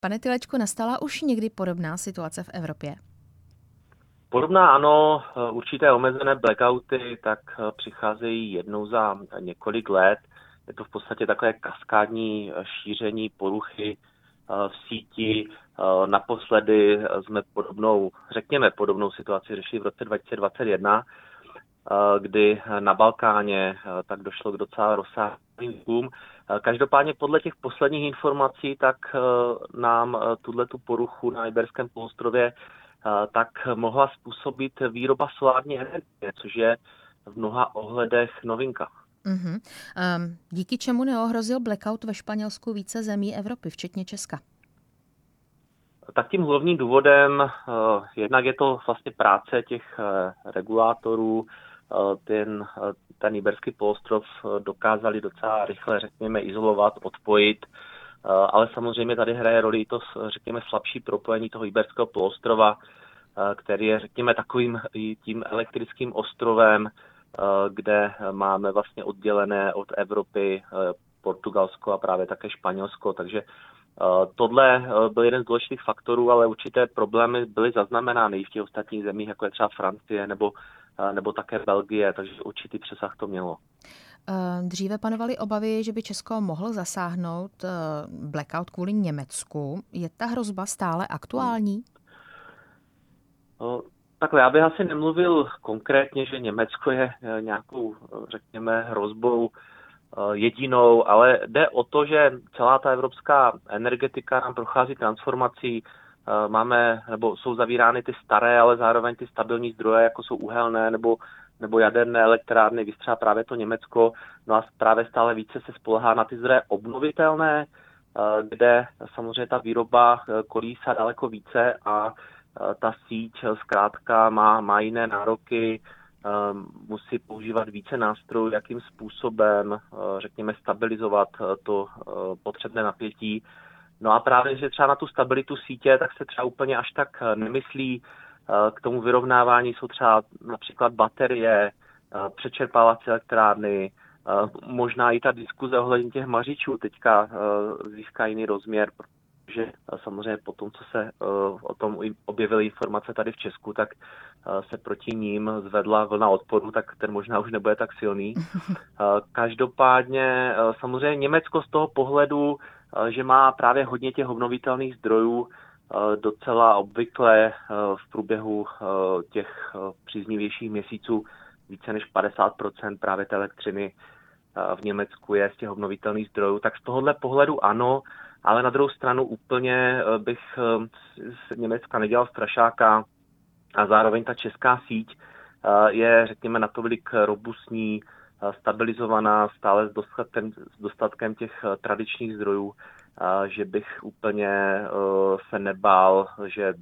Pane Tylečku, nastala už někdy podobná situace v Evropě? Podobná ano, určité omezené blackouty tak přicházejí jednou za několik let. Je to v podstatě takové kaskádní šíření poruchy v síti. Naposledy jsme podobnou situaci řešili v roce 2021, kdy na Balkáně tak došlo k docela rozsáhlým zům. Každopádně podle těch posledních informací tak nám tu poruchu na Iberském poloostrově tak mohla způsobit výroba solární energie, což je v mnoha ohledech novinka. Mhm. Díky čemu neohrozil blackout ve Španělsku více zemí Evropy, včetně Česka? Tak tím hlavním důvodem jednak je to vlastně práce těch regulátorů. Ten Iberský poloostrov dokázali docela rychle, řekněme, izolovat, odpojit, ale samozřejmě tady hraje roli to, řekněme, slabší propojení toho Iberského poloostrova, který je, řekněme, takovým tím elektrickým ostrovem, kde máme vlastně oddělené od Evropy Portugalsko a právě také Španělsko, takže tohle byl jeden z důležitých faktorů, ale určité problémy byly zaznamenány i v těch ostatních zemích, jako je třeba Francie nebo také Belgie, takže určitý přesah to mělo. Dříve panovaly obavy, že by Česko mohl zasáhnout blackout kvůli Německu. Je ta hrozba stále aktuální? Takhle, já bych asi nemluvil konkrétně, že Německo je nějakou, řekněme, hrozbou jedinou, ale jde o to, že celá ta evropská energetika nám prochází transformací. Nebo jsou zavírány ty staré, ale zároveň ty stabilní zdroje, jako jsou uhelné nebo jaderné elektrárny, vystřelá právě to Německo. No a právě stále více se spoléhá na ty zdroje obnovitelné, kde samozřejmě ta výroba kolísá daleko více a ta síť zkrátka má jiné nároky, musí používat více nástrojů, jakým způsobem, řekněme, stabilizovat to potřebné napětí. No a právě, že třeba na tu stabilitu sítě, tak se třeba úplně až tak nemyslí. K tomu vyrovnávání jsou třeba například baterie, přečerpávací elektrárny, možná i ta diskuze ohledně těch mařičů teďka získá jiný rozměr, že samozřejmě po tom, co se o tom objevily informace tady v Česku, tak se proti ním zvedla vlna odporu, tak ten možná už nebude tak silný. Každopádně samozřejmě Německo z toho pohledu, že má právě hodně těch obnovitelných zdrojů, docela obvykle v průběhu těch příznivějších měsíců více než 50% právě té elektřiny v Německu je z těch obnovitelných zdrojů, tak z tohohle pohledu ano, ale na druhou stranu úplně bych z Německa nedělal strašáka a zároveň ta česká síť je, řekněme, natolik robustní, stabilizovaná, stále s dostatkem těch tradičních zdrojů, že bych úplně se nebál, že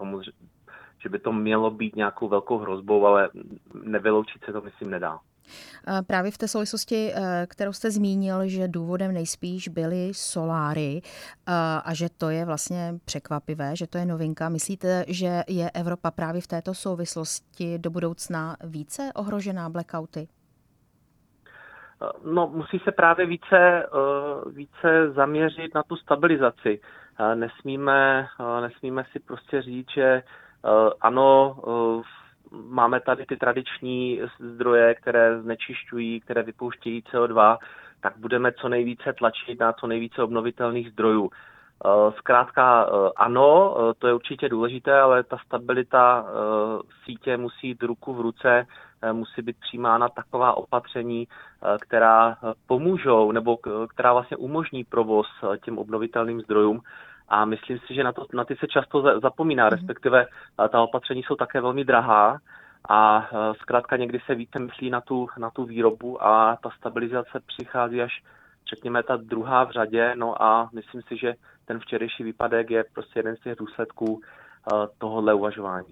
by to mělo být nějakou velkou hrozbou, ale nevyloučit se to, myslím, nedá. Právě v té souvislosti, kterou jste zmínil, že důvodem nejspíš byly soláry a že to je vlastně překvapivé, že to je novinka. Myslíte, že je Evropa právě v této souvislosti do budoucna více ohrožená blackouty? No, musí se právě více zaměřit na tu stabilizaci. Nesmíme si prostě říct, že ano, máme tady ty tradiční zdroje, které znečišťují, které vypouštějí CO2, tak budeme co nejvíce tlačit na co nejvíce obnovitelných zdrojů. Zkrátka ano, to je určitě důležité, ale ta stabilita sítě musí jít ruku v ruce, musí být přijímána taková opatření, která pomůžou nebo která vlastně umožní provoz těm obnovitelným zdrojům. A myslím si, že na ty se často zapomíná, respektive ta opatření jsou také velmi drahá a zkrátka někdy se více myslí na tu výrobu a ta stabilizace přichází až, řekněme, ta druhá v řadě. No a myslím si, že ten včerejší výpadek je prostě jeden z těch důsledků tohohle uvažování.